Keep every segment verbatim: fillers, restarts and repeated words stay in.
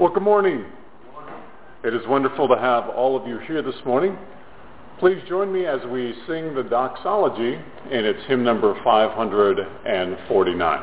Well, good morning. It is wonderful to have all of you here this morning. Please join me as we sing the doxology, and it's hymn number five hundred forty-nine.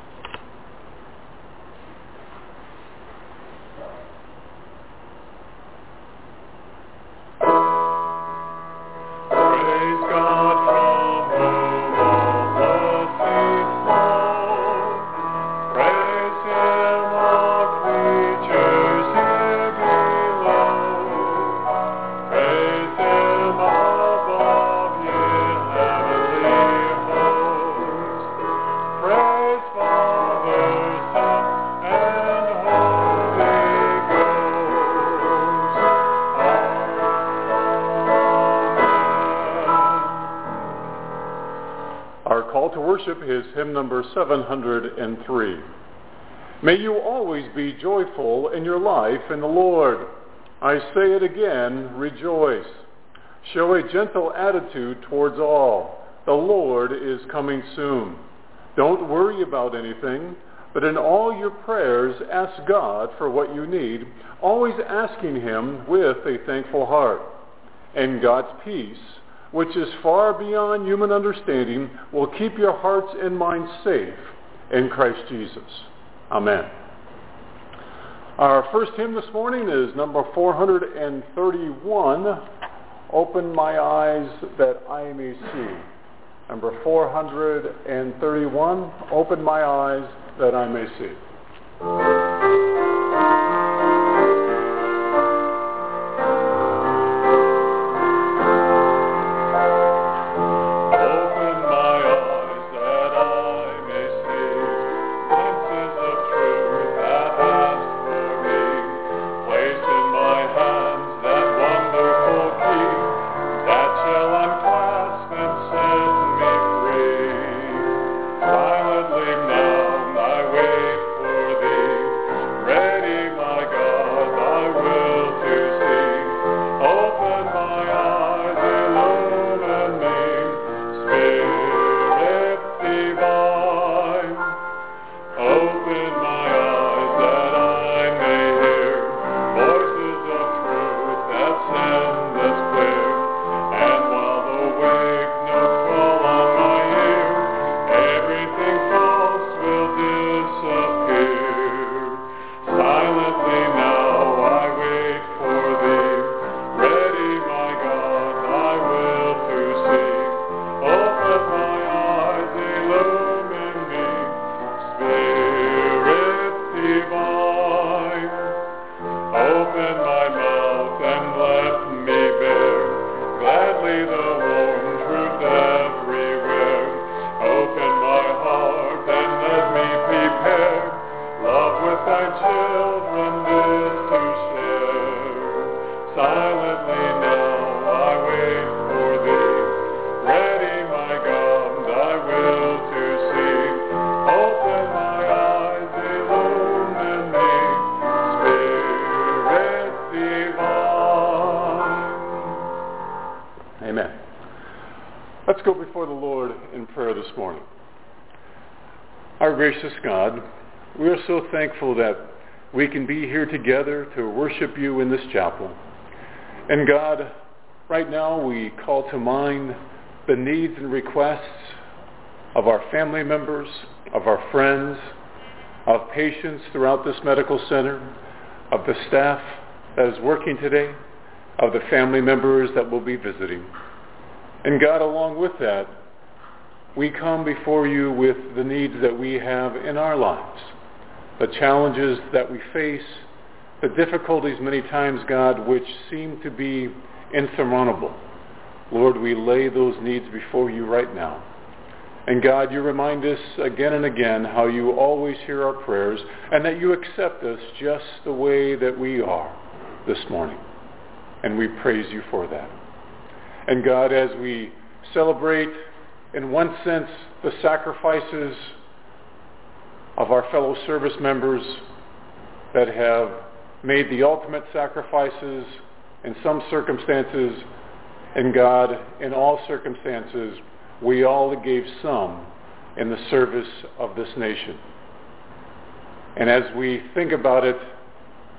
Is hymn number seven hundred three. May you always be joyful in your life in the Lord. I say it again, rejoice. Show a gentle attitude towards all. The Lord is coming soon. Don't worry about anything, but in all your prayers ask God for what you need, always asking him with a thankful heart. And God's peace, which is far beyond human understanding, will keep your hearts and minds safe in Christ Jesus. Amen. Our first hymn this morning is number four hundred thirty-one, Open My Eyes That I May See. Number four hundred thirty-one, Open My Eyes That I May See. Let's go before the Lord in prayer this morning. Our gracious God, we are so thankful that we can be here together to worship you in this chapel. And God, right now we call to mind the needs and requests of our family members, of our friends, of patients throughout this medical center, of the staff that is working today, of the family members that will be visiting. And God, along with that, we come before you with the needs that we have in our lives, the challenges that we face, the difficulties many times, God, which seem to be insurmountable. Lord, we lay those needs before you right now. And God, you remind us again and again how you always hear our prayers and that you accept us just the way that we are this morning. And we praise you for that. And God, as we celebrate, in one sense, the sacrifices of our fellow service members that have made the ultimate sacrifices in some circumstances, and God, in all circumstances, we all gave some in the service of this nation. And as we think about it,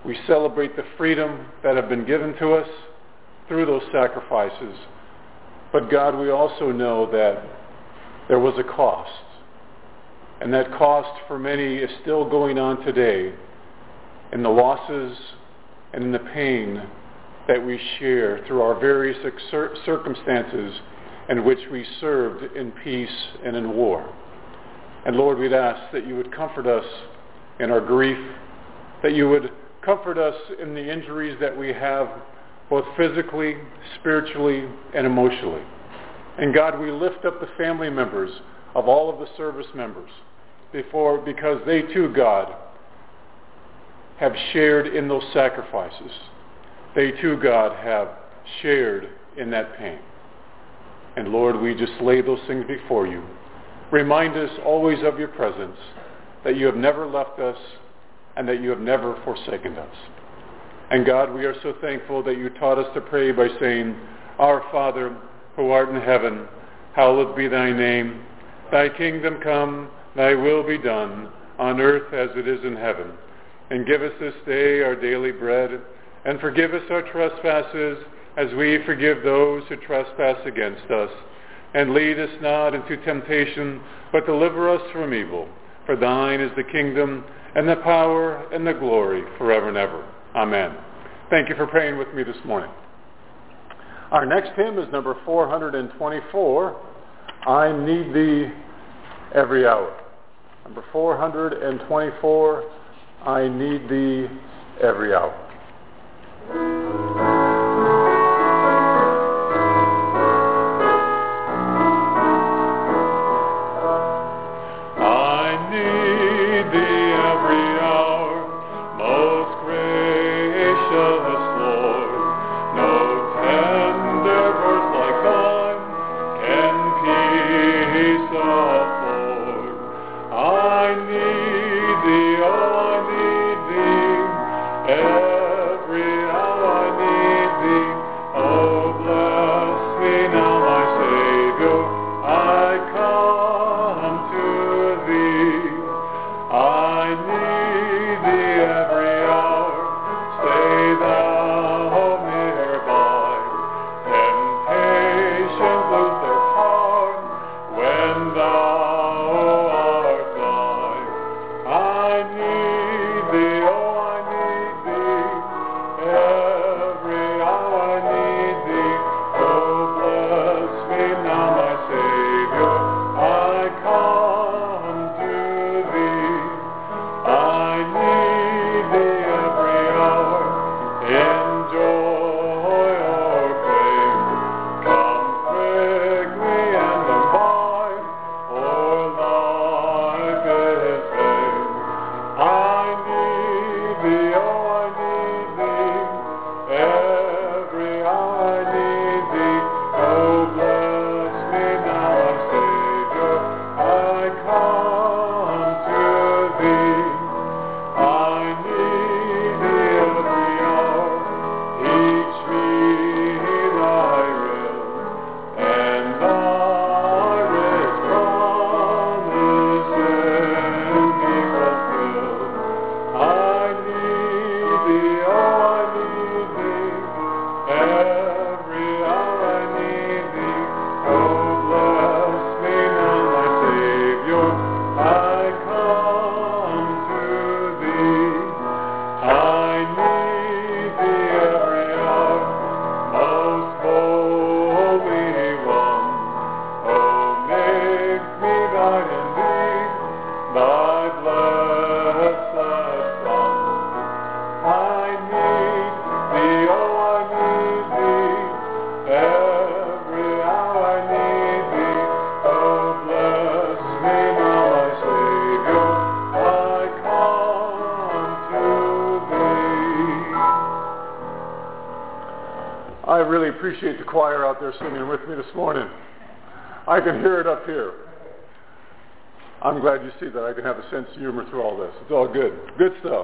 We celebrate the freedom that have been given to us through those sacrifices. But God, we also know that there was a cost. And that cost for many is still going on today in the losses and in the pain that we share through our various exer- circumstances in which we served in peace and in war. And Lord, we'd ask that you would comfort us in our grief, that you would comfort us in the injuries that we have, both physically, spiritually, and emotionally. And God, we lift up the family members of all of the service members before, because they too, God, have shared in those sacrifices. They too, God, have shared in that pain. And Lord, we just lay those things before you. Remind us always of your presence, that you have never left us and that you have never forsaken us. And God, we are so thankful that you taught us to pray by saying, Our Father, who art in heaven, hallowed be thy name. Thy kingdom come, thy will be done, on earth as it is in heaven. And give us this day our daily bread, and forgive us our trespasses, as we forgive those who trespass against us. And lead us not into temptation, but deliver us from evil. For thine is the kingdom, and the power, and the glory, forever and ever. Amen. Thank you for praying with me this morning. Our next hymn is number four hundred twenty-four, I Need Thee Every Hour. Number four hundred twenty-four, I Need Thee Every Hour. I really appreciate the choir out there singing with me this morning. I can hear it up here. I'm glad you see that I can have a sense of humor through all this. It's all good. Good stuff.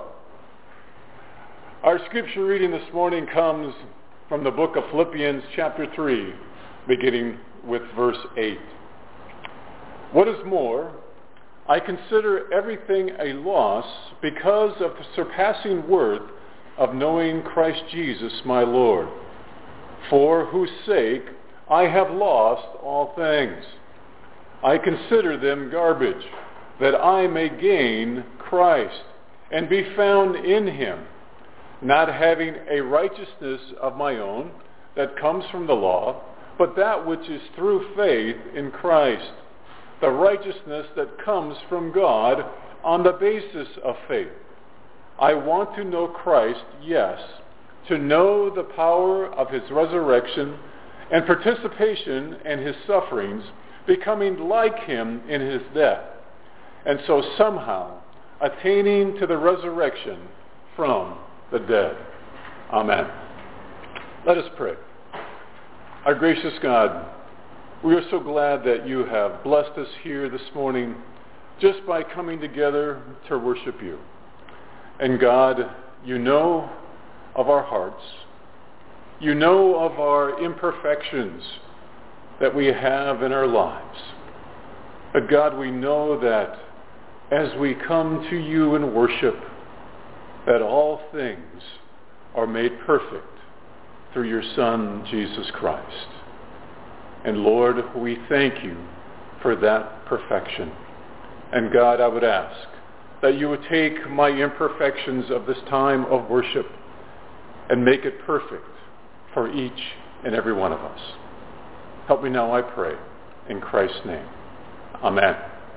Our scripture reading this morning comes from the book of Philippians chapter three, beginning with verse eight. What is more, I consider everything a loss because of the surpassing worth of knowing Christ Jesus my Lord, for whose sake I have lost all things. I consider them garbage, that I may gain Christ and be found in him, not having a righteousness of my own that comes from the law, but that which is through faith in Christ, the righteousness that comes from God on the basis of faith. I want to know Christ, yes, to know the power of his resurrection and participation in his sufferings, becoming like him in his death, and so somehow attaining to the resurrection from the dead. Amen. Let us pray. Our gracious God, we are so glad that you have blessed us here this morning just by coming together to worship you. And God, you know of our hearts. You know of our imperfections that we have in our lives. But God, we know that as we come to you in worship, that all things are made perfect through your Son, Jesus Christ. And Lord, we thank you for that perfection. And God, I would ask that you would take my imperfections of this time of worship and make it perfect for each and every one of us. Help me now, I pray, in Christ's name. Amen.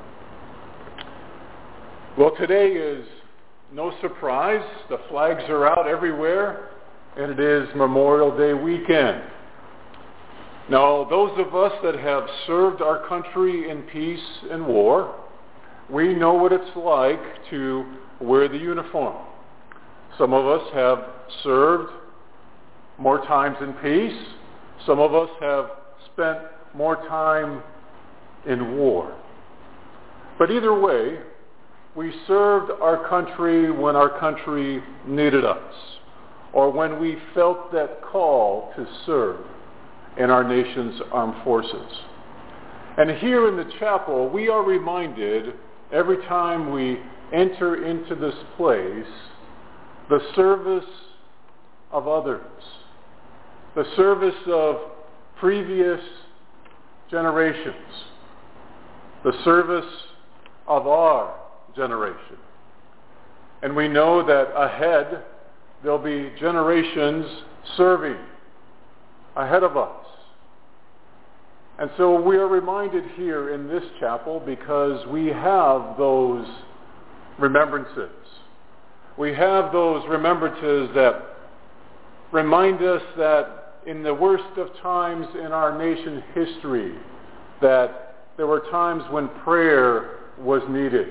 Well, today is no surprise. The flags are out everywhere, and it is Memorial Day weekend. Now, those of us that have served our country in peace and war, we know what it's like to wear the uniform. Some of us have served more times in peace. Some of us have spent more time in war. But either way, we served our country when our country needed us, or when we felt that call to serve in our nation's armed forces. And here in the chapel, we are reminded every time we enter into this place, the service of others, the service of previous generations, the service of our generation. And we know that ahead there'll be generations serving ahead of us. And so we are reminded here in this chapel because we have those remembrances. We have those remembrances that remind us that in the worst of times in our nation's history, that there were times when prayer was needed.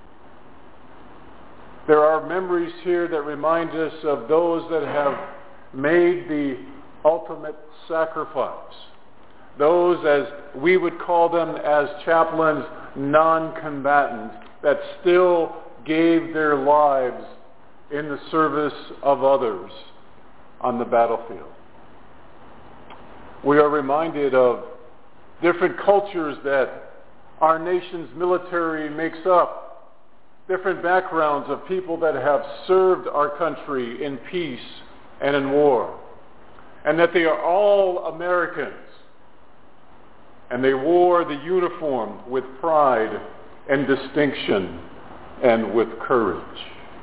There are memories here that remind us of those that have made the ultimate sacrifice. Those, as we would call them as chaplains, non-combatants, that still gave their lives in the service of others on the battlefield. We are reminded of different cultures that our nation's military makes up, different backgrounds of people that have served our country in peace and in war, and that they are all Americans. And they wore the uniform with pride and distinction and with courage.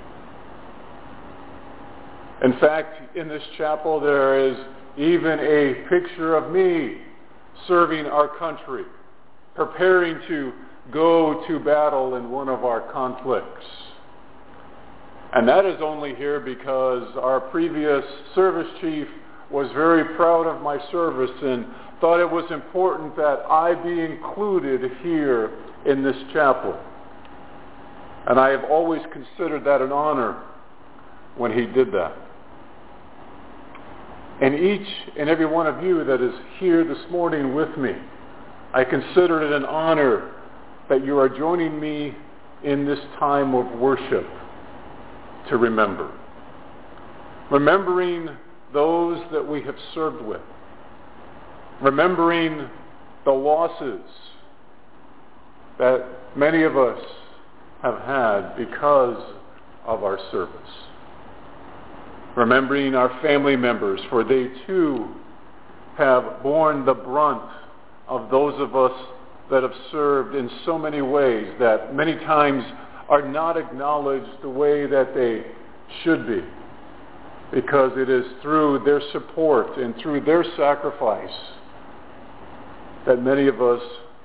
In fact, in this chapel there is even a picture of me serving our country, preparing to go to battle in one of our conflicts. And that is only here because our previous service chief was very proud of my service and thought it was important that I be included here in this chapel. And I have always considered that an honor when he did that. And each and every one of you that is here this morning with me, I consider it an honor that you are joining me in this time of worship to remember. Remembering those that we have served with. Remembering the losses that many of us have had because of our service. remembering our family members, for they too have borne the brunt of those of us that have served in so many ways that many times are not acknowledged the way that they should be, because it is through their support and through their sacrifice that many of us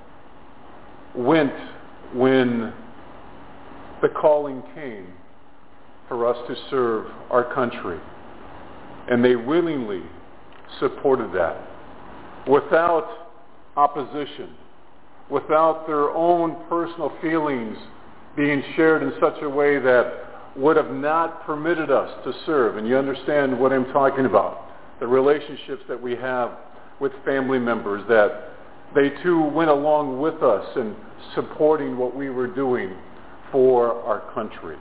went when the calling came for us to serve our country. And they willingly supported that without opposition, without their own personal feelings being shared in such a way that would have not permitted us to serve. And you understand what I'm talking about. The relationships that we have with family members, that they too went along with us in supporting what we were doing for our country.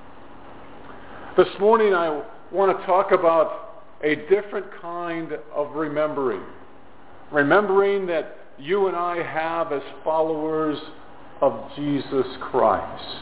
This morning I want to talk about a different kind of remembering. Remembering that you and I have as followers of Jesus Christ.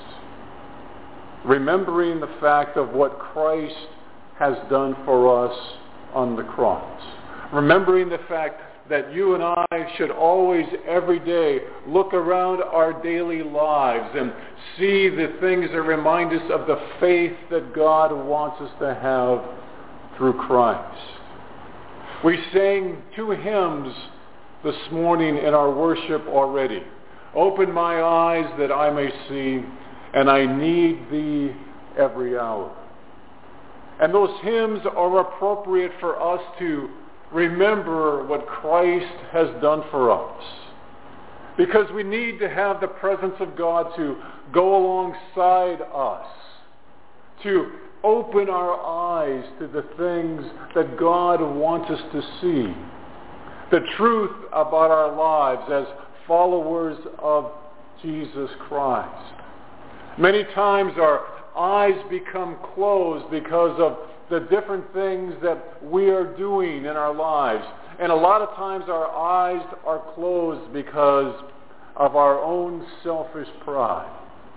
Remembering the fact of what Christ has done for us on the cross. Remembering the fact that you and I should always, every day, look around our daily lives and see the things that remind us of the faith that God wants us to have through Christ. We sang two hymns this morning in our worship already. Open my eyes that I may see, and I need thee every hour. And those hymns are appropriate for us to remember what Christ has done for us. Because we need to have the presence of God to go alongside us, to open our eyes to the things that God wants us to see, the truth about our lives as followers of Jesus Christ. Many times our eyes become closed because of the different things that we are doing in our lives. And a lot of times our eyes are closed because of our own selfish pride.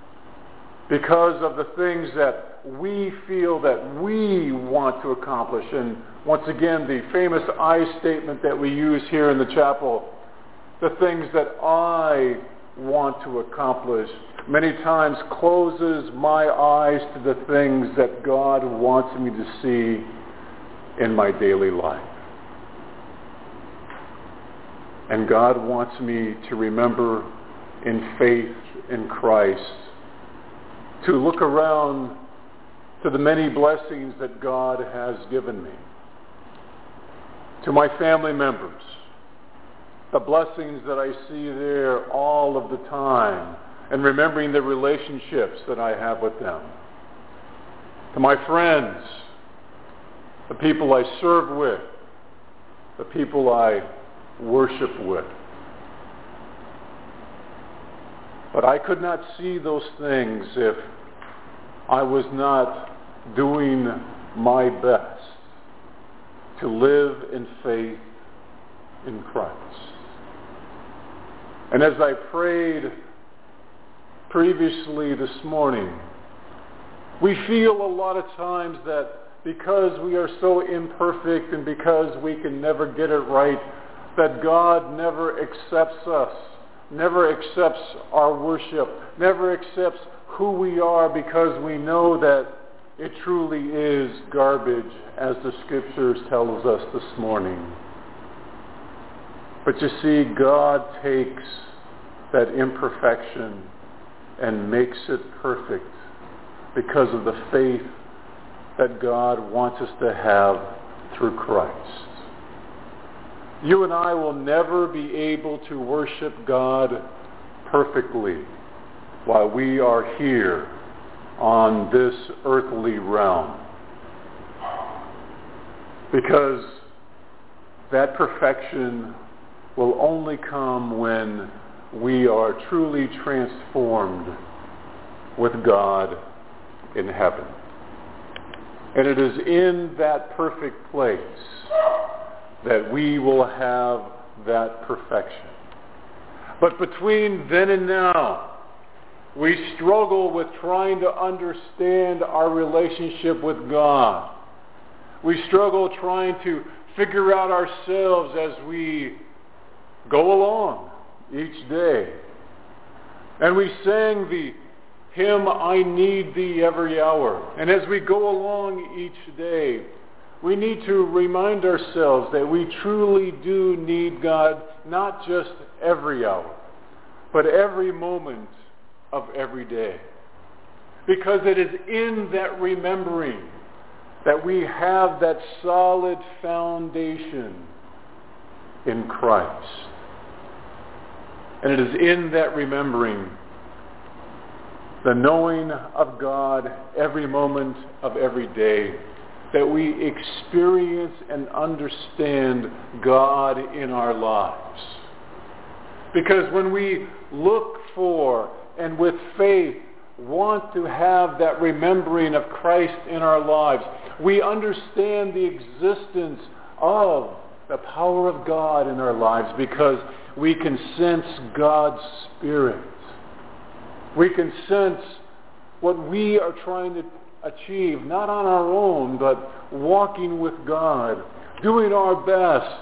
Because of the things that we feel that we want to accomplish. And once again, the famous I statement that we use here in the chapel, the things that I want to accomplish, many times closes my eyes to the things that God wants me to see in my daily life. And God wants me to remember in faith in Christ, to look around to the many blessings that God has given me, to my family members, the blessings that I see there all of the time, and remembering the relationships that I have with them, to my friends, the people I serve with, the people I worship with. But I could not see those things if I was not doing my best to live in faith in Christ. And as I prayed previously this morning, we feel a lot of times that because we are so imperfect and because we can never get it right, that God never accepts us, never accepts our worship, never accepts who we are, because we know that it truly is garbage, as the scriptures tells us this morning. But you see, God takes that imperfection and makes it perfect because of the faith that God wants us to have through Christ. You and I will never be able to worship God perfectly while we are here on this earthly realm, because that perfection will only come when we are truly transformed with God in heaven. And it is in that perfect place that we will have that perfection. But between then and now, we struggle with trying to understand our relationship with God. We struggle trying to figure out ourselves as we go along each day. And we sang the hymn, I Need Thee Every Hour. And as we go along each day, we need to remind ourselves that we truly do need God, not just every hour, but every moment of every day. Because it is in that remembering that we have that solid foundation in Christ. And it is in that remembering, the knowing of God every moment of every day, that we experience and understand God in our lives. Because when we look for and with faith want to have that remembering of Christ in our lives, we understand the existence of the power of God in our lives because we can sense God's Spirit. We can sense what we are trying to achieve, not on our own, but walking with God, doing our best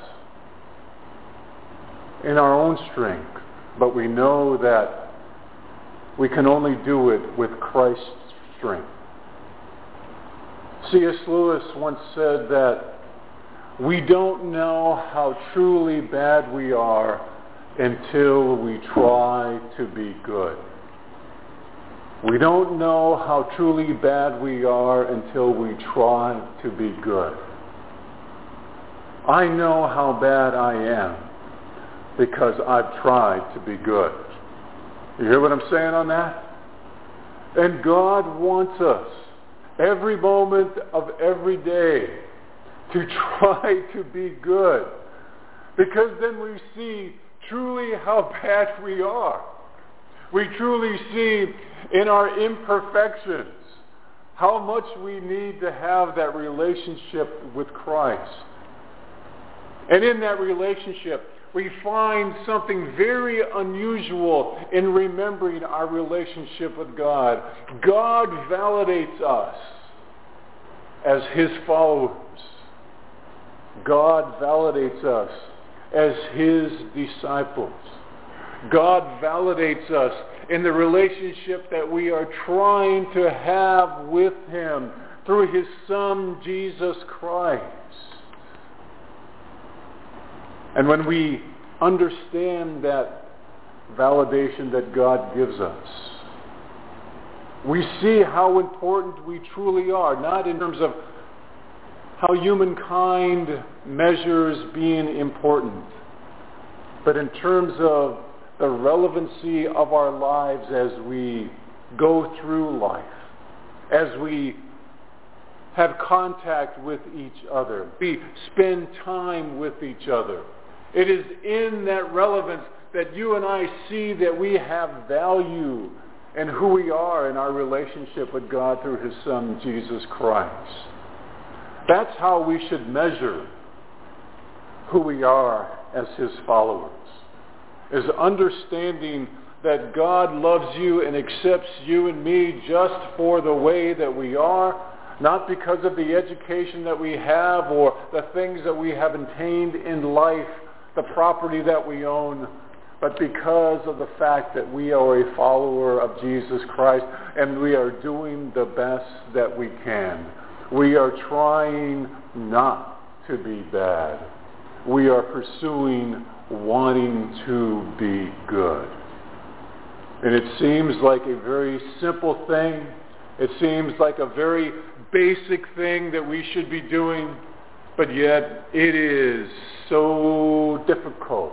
in our own strength. But we know that we can only do it with Christ's strength. C S Lewis once said that we don't know how truly bad we are until we try to be good. We don't know how truly bad we are until we try to be good. I know how bad I am because I've tried to be good. You hear what I'm saying on that? And God wants us every moment of every day to try to be good, because then we see truly how bad we are. We truly see in our imperfections how much we need to have that relationship with Christ. And in that relationship, we find something very unusual in remembering our relationship with God. God validates us as His followers. God validates us as His disciples. God validates us in the relationship that we are trying to have with Him through His Son, Jesus Christ. And when we understand that validation that God gives us, we see how important we truly are, not in terms of how humankind measures being important, but in terms of the relevancy of our lives as we go through life, as we have contact with each other, we spend time with each other. It is in that relevance that you and I see that we have value in who we are in our relationship with God through His Son, Jesus Christ. That's how we should measure who we are as His followers, is understanding that God loves you and accepts you and me just for the way that we are, not because of the education that we have or the things that we have attained in life, the property that we own, but because of the fact that we are a follower of Jesus Christ and we are doing the best that we can. We are trying not to be bad. We are pursuing wanting to be good. And it seems like a very simple thing. It seems like a very basic thing that we should be doing, but yet it is so difficult.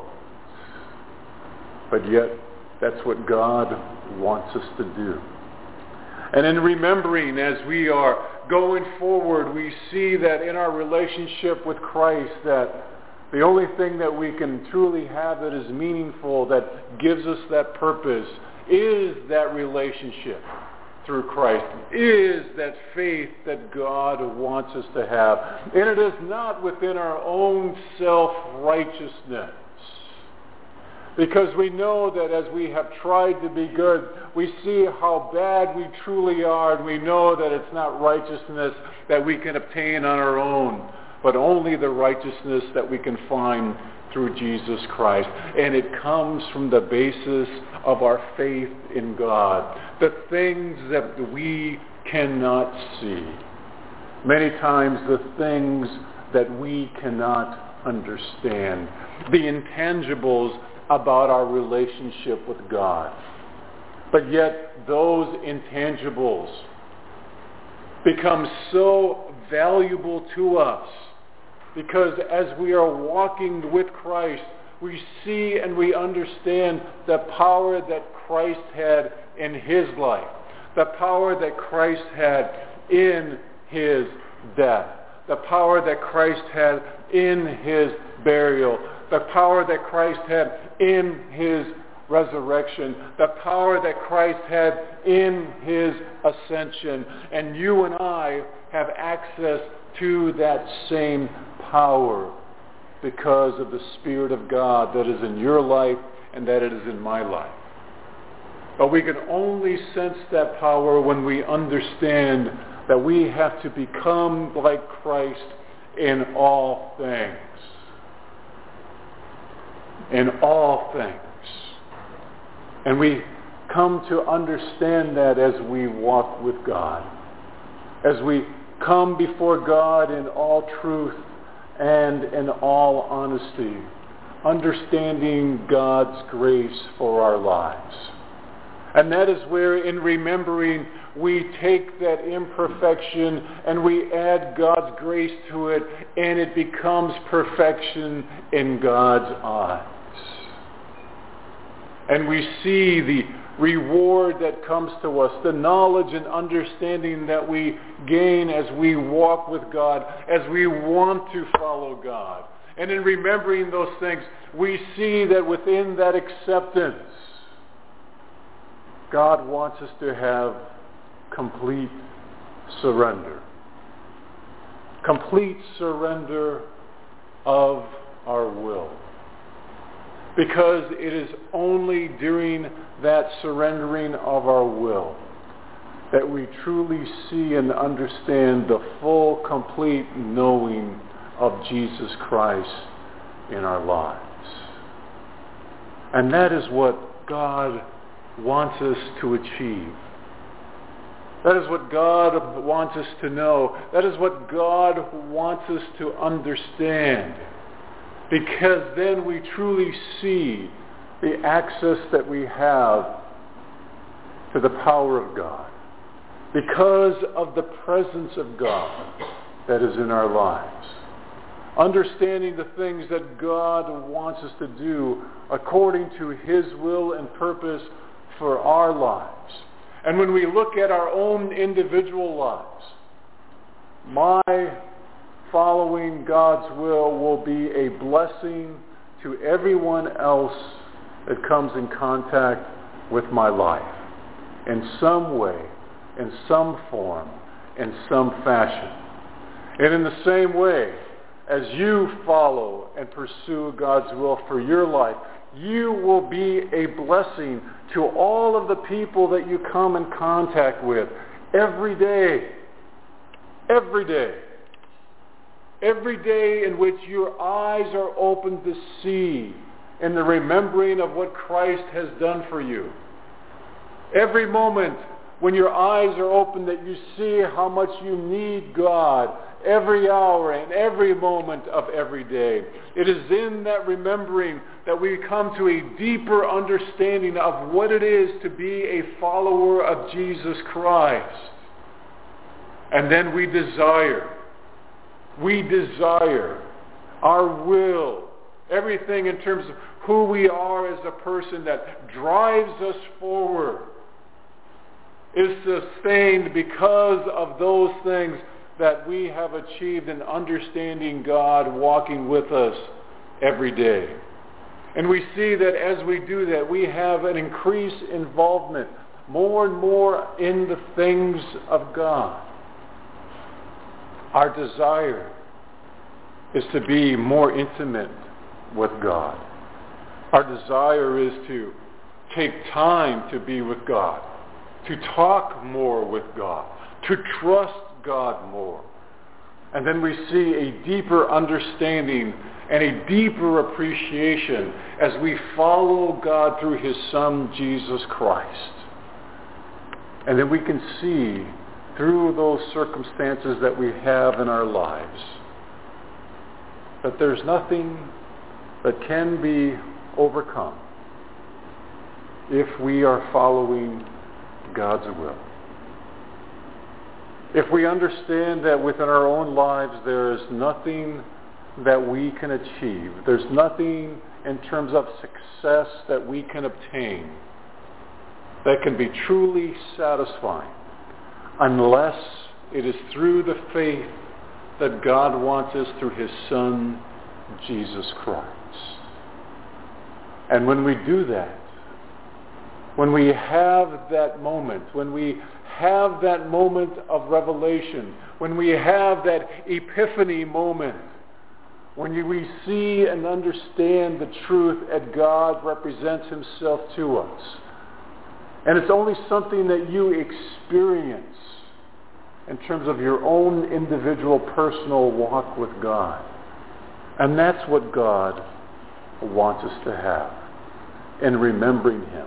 But yet that's what God wants us to do. And in remembering as we are going forward, we see that in our relationship with Christ that the only thing that we can truly have that is meaningful, that gives us that purpose, is that relationship through Christ, is that faith that God wants us to have. And it is not within our own self-righteousness. Because we know that as we have tried to be good, we see how bad we truly are, and we know that it's not righteousness that we can obtain on our own, but only the righteousness that we can find through Jesus Christ. And it comes from the basis of our faith in God, the things that we cannot see. Many times the things that we cannot understand, the intangibles about our relationship with God. But yet those intangibles become so valuable to us because as we are walking with Christ, we see and we understand the power that Christ had in his life, the power that Christ had in his death, the power that Christ had in his burial, the power that Christ had in his resurrection, the power that Christ had in his ascension. And you and I have access to that same power because of the Spirit of God that is in your life and that it is in my life. But we can only sense that power when we understand that we have to become like Christ in all things. In all things. And we come to understand that as we walk with God. As we come before God in all truth and in all honesty, understanding God's grace for our lives. And that is where, in remembering, we take that imperfection and we add God's grace to it, and it becomes perfection in God's eyes. And we see the reward that comes to us, the knowledge and understanding that we gain as we walk with God, as we want to follow God. And in remembering those things, we see that within that acceptance, God wants us to have complete surrender. Complete surrender of our will. Because it is only during that surrendering of our will that we truly see and understand the full, complete knowing of Jesus Christ in our lives. And that is what God wants us to achieve. That is what God wants us to know. That is what God wants us to understand. Because then we truly see the access that we have to the power of God. Because of the presence of God that is in our lives. Understanding the things that God wants us to do according to his will and purpose for our lives. And when we look at our own individual lives, my following God's will will be a blessing to everyone else that comes in contact with my life in some way, in some form, in some fashion. And in the same way, as you follow and pursue God's will for your life, you will be a blessing to all of the people that you come in contact with every day. Every day. Every day in which your eyes are open to see in the remembering of what Christ has done for you. Every moment when your eyes are open that you see how much you need God every hour and every moment of every day. It is in that remembering that we come to a deeper understanding of what it is to be a follower of Jesus Christ. And then we desire, we desire, our will, everything in terms of who we are as a person that drives us forward is sustained because of those things that we have achieved in understanding God walking with us every day. And we see that as we do that, we have an increased involvement more and more in the things of God. Our desire is to be more intimate with God. Our desire is to take time to be with God, to talk more with God, to trust God more. And then we see a deeper understanding and a deeper appreciation as we follow God through his Son, Jesus Christ. And then we can see through those circumstances that we have in our lives that there's nothing that can be overcome if we are following God's will. If we understand that within our own lives there is nothing that we can achieve, there's nothing in terms of success that we can obtain that can be truly satisfying unless it is through the faith that God wants us through his Son, Jesus Christ. And when we do that, when we have that moment, when we have that moment of revelation, when we have that epiphany moment, when we see and understand the truth that God represents himself to us, and it's only something that you experience in terms of your own individual personal walk with God. And that's what God wants us to have in remembering him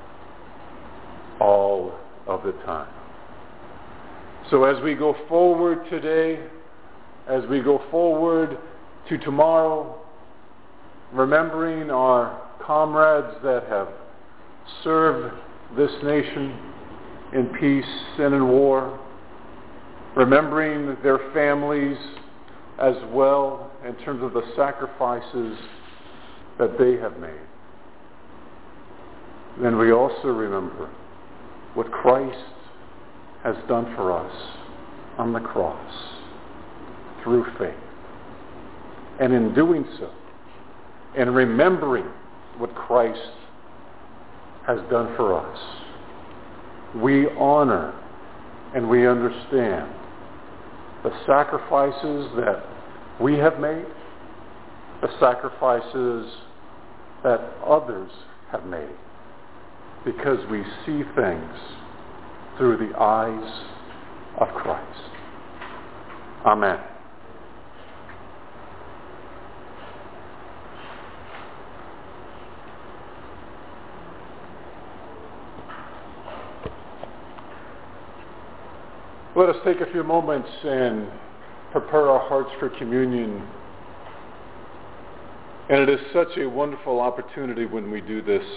all of the time. So as we go forward today, as we go forward to tomorrow, remembering our comrades that have served this nation in peace and in war, remembering their families as well in terms of the sacrifices that they have made, then we also remember what Christ has done for us on the cross through faith. And in doing so, and remembering what Christ has done for us, we honor and we understand the sacrifices that we have made, the sacrifices that others have made, because we see things through the eyes of Christ. Amen. Let us take a few moments and prepare our hearts for communion. And it is such a wonderful opportunity when we do this,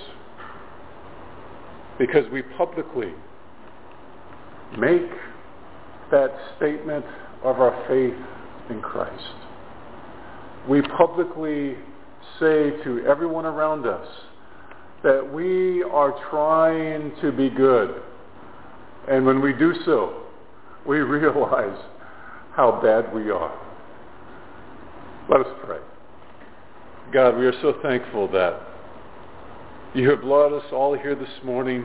because we publicly make that statement of our faith in Christ. We publicly say to everyone around us that we are trying to be good. And when we do so, we realize how bad we are. Let us pray. God, we are so thankful that you have brought us all here this morning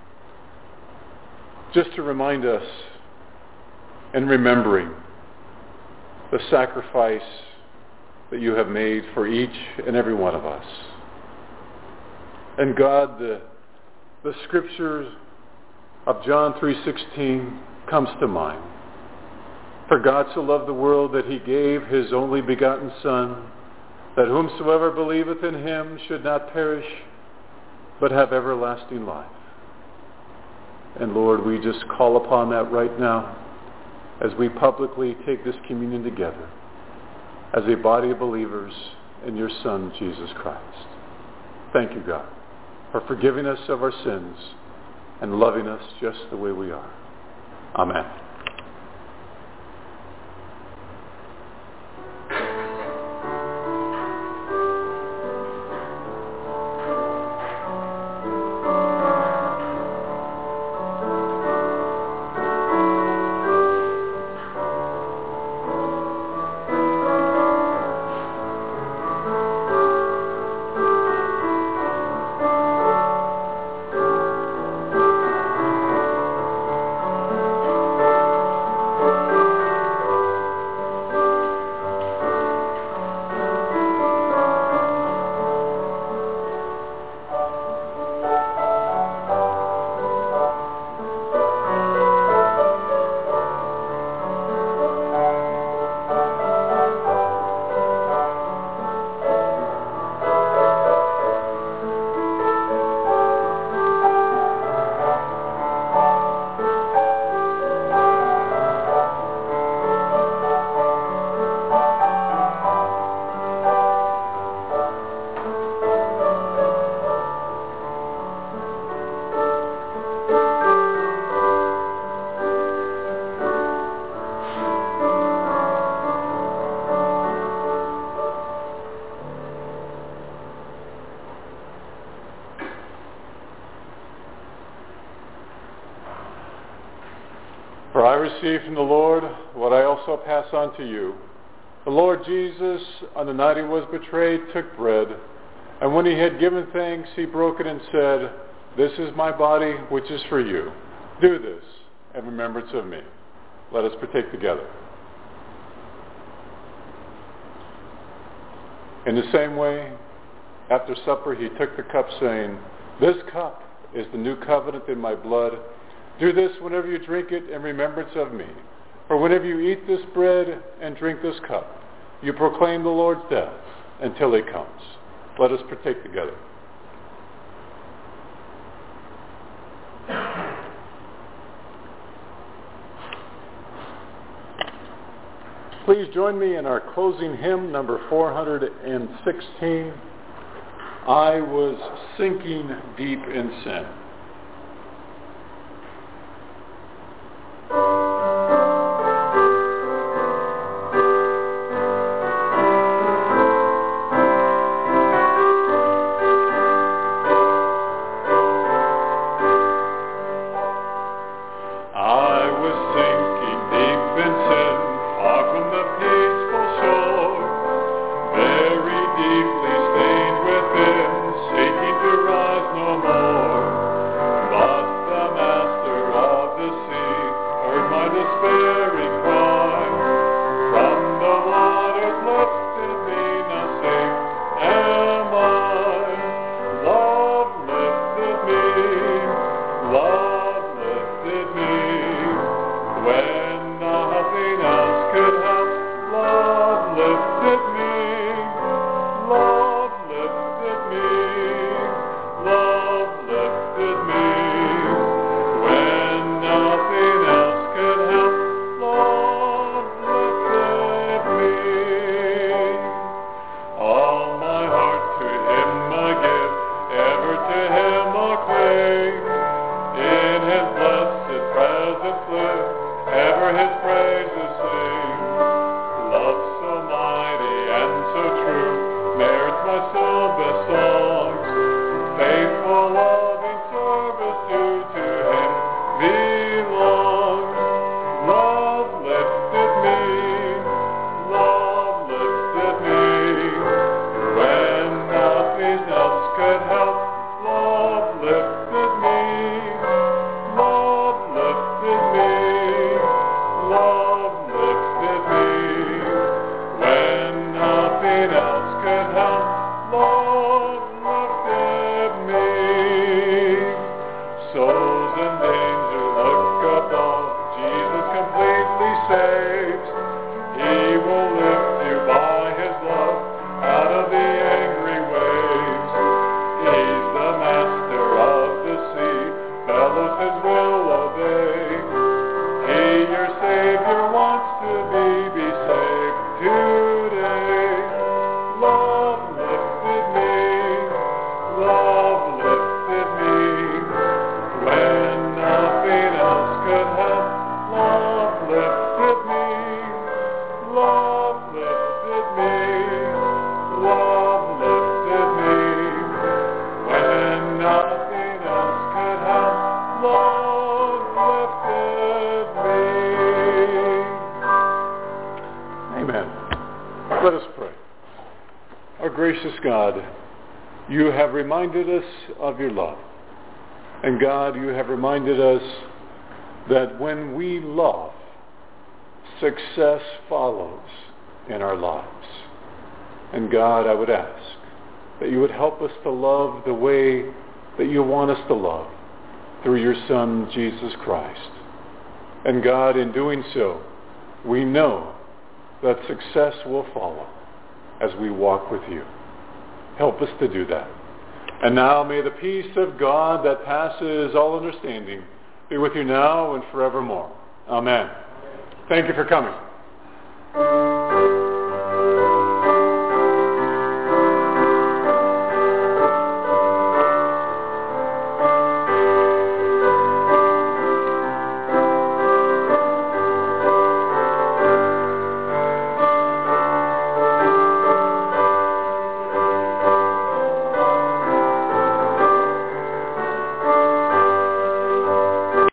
just to remind us and remembering the sacrifice that you have made for each and every one of us. And God, the, the scriptures of John three sixteen comes to mind. For God so loved the world that he gave his only begotten Son, that whomsoever believeth in him should not perish, but have everlasting life. And Lord, we just call upon that right now as we publicly take this communion together as a body of believers in your Son, Jesus Christ. Thank you, God, for forgiving us of our sins and loving us just the way we are. Amen. For I received from the Lord what I also pass on to you. The Lord Jesus, on the night he was betrayed, took bread, and when he had given thanks, he broke it and said, "This is my body, which is for you. Do this in remembrance of me." Let us partake together. In the same way, after supper, he took the cup, saying, "This cup is the new covenant in my blood. Do this whenever you drink it in remembrance of me. For whenever you eat this bread and drink this cup, you proclaim the Lord's death until he comes." Let us partake together. Please join me in our closing hymn, number four hundred sixteen, "I Was Sinking Deep in Sin." Gracious God, you have reminded us of your love. And God, you have reminded us that when we love, success follows in our lives. And God, I would ask that you would help us to love the way that you want us to love through your Son, Jesus Christ. And God, in doing so, we know that success will follow as we walk with you. Help us to do that. And now may the peace of God that passes all understanding be with you now and forevermore. Amen. Thank you for coming.